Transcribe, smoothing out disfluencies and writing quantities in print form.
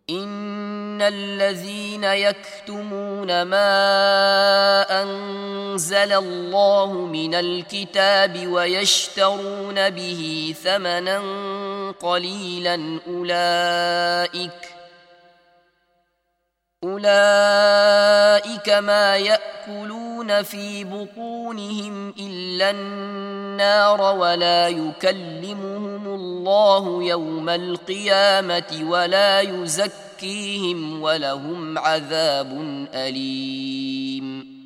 إن الذين يكتمون ما أنزل الله من الكتاب ويشترون به ثمنا قليلا أولئك ما يأكلون في بطونهم إلا النار ولا يكلمهم الله يوم القيامة ولا يزكيهم ولهم عذاب أليم.